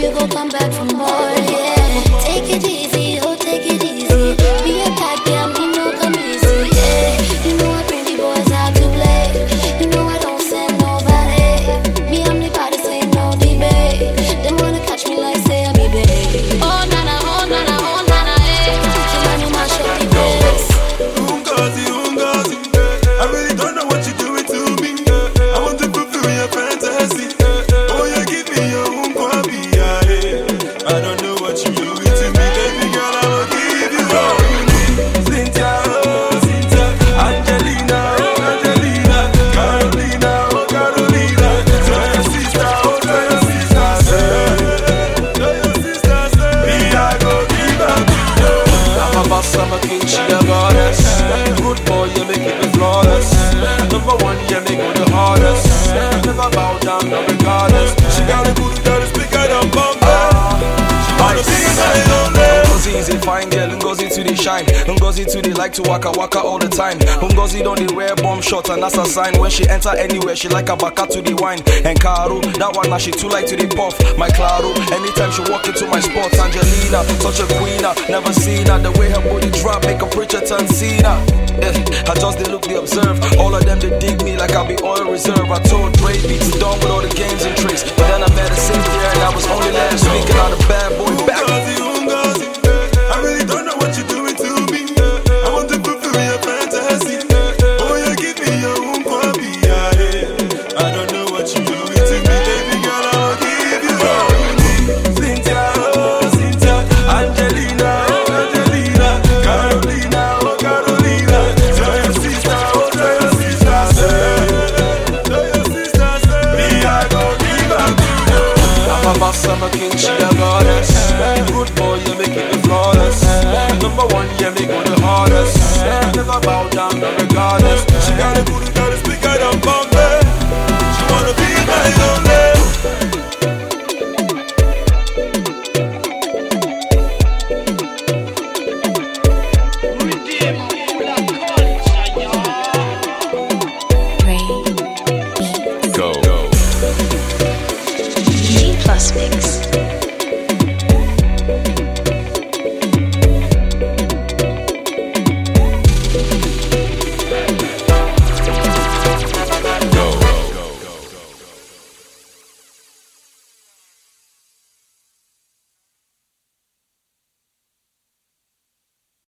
you go come back for more, yeah. Take it easy, oh, take it easy. Be a bad girl, me no come easy, yeah. You know I bring the boys out to play. You know I don't send nobody. Me, I'm the baddest, ain't no debate. Them wanna catch me like say I'm baby. Oh, nana, oh, nana, oh, nana, eh. Teaching money, mash up the place. Ungazi, Ungazi, I really don't know what you're doing to me. I want to fulfill your fantasy. Oh, you give me your own kwabi, yeah. I don't know what you're doing to me, baby girl. I will give you all you need. Cynthia, oh Cynthia, Angelina, oh Angelina, Carolina, oh Carolina. Tell your sister, oh tell your sister, tell your sister, me I go give her to you. I'm a boss, I'm a king, she a goddess. Good boy, you make it flawless. Number one, you make it the hardest. Never bow down, no regardless. She got a booty that is bigger than Bombay. She wanna see my own Ngozi is a fine girl, Ngozi to the shine. Ngozi to the like to waka waka all the time. Ngozi don't the wear bomb shot and that's a sign. When she enter anywhere, she like a baka to the wine. And Caro, that one now she too like to the puff. My Claro, anytime she walk into my spot. Angelina, such a queen, never seen her. The way her body drop, make a preacher turn Cena. I just they look, they observe. All of them they dig me like I be oil reserve. I told Dre beats done with all the games and tricks. But then I met a Cynthia and I was only last week and I'm the bad boy back. Ungazi, Ungazi, I really don't know what you're doing to me. I want to fulfill your fantasy. Oh, you give me your own kwabi, yeah. I don't know what you're doing to me, baby girl. I will give you all you need. Cynthia, oh Cynthia, Angelina, oh Angelina, Carolina, oh Carolina. Tell your sister, oh tell your sister, tell your sister, me I go give her to you. I'm a boss, I'm a king, she a goddess. Good boy, you make it flawless. Number one, you make